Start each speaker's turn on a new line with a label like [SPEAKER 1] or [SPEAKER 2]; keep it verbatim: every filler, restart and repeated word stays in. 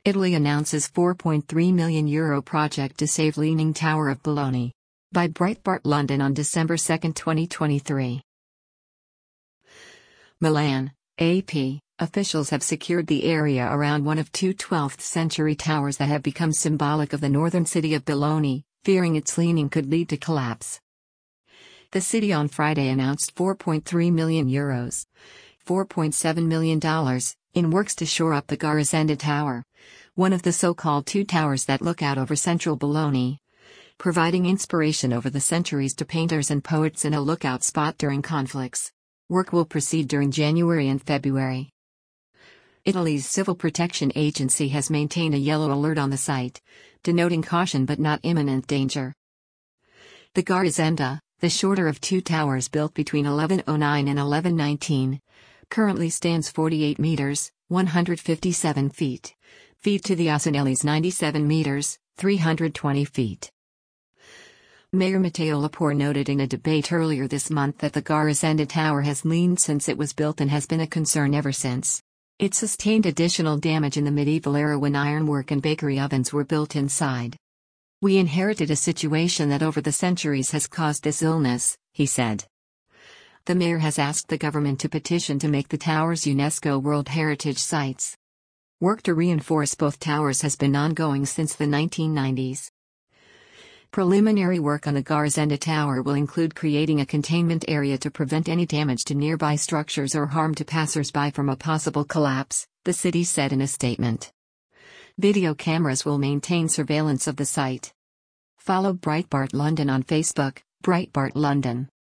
[SPEAKER 1] Italy announces four point three million euro project to save Leaning Tower of Bologna. By Breitbart London on December second, twenty twenty-three. Milan, A P. Officials have secured the area around one of two twelfth century towers that have become symbolic of the northern city of Bologna, fearing its leaning could lead to collapse. The city on Friday announced four point three million euros, four point seven million dollars, in works to shore up the Garisenda Tower, one of the so-called two towers that look out over central Bologna, providing inspiration over the centuries to painters and poets in a lookout spot during conflicts. Work will proceed during January and February. Italy's Civil Protection Agency has maintained a yellow alert on the site, denoting caution but not imminent danger. The Garisenda, the shorter of two towers built between eleven oh nine and eleven nineteen, currently stands forty-eight meters, one hundred fifty-seven feet, feet to the Asinelli's ninety-seven meters, three hundred twenty feet. Mayor Matteo Laporte noted in a debate earlier this month that the Garisenda Tower has leaned since it was built and has been a concern ever since. It sustained additional damage in the medieval era when ironwork and bakery ovens were built inside. "We inherited a situation that over the centuries has caused this illness," he said. The mayor has asked the government to petition to make the towers UNESCO World Heritage Sites. Work to reinforce both towers has been ongoing since the nineteen nineties. Preliminary work on the Garisenda Tower will include creating a containment area to prevent any damage to nearby structures or harm to passers-by from a possible collapse, the city said in a statement. Video cameras will maintain surveillance of the site. Follow Breitbart London on Facebook, Breitbart London.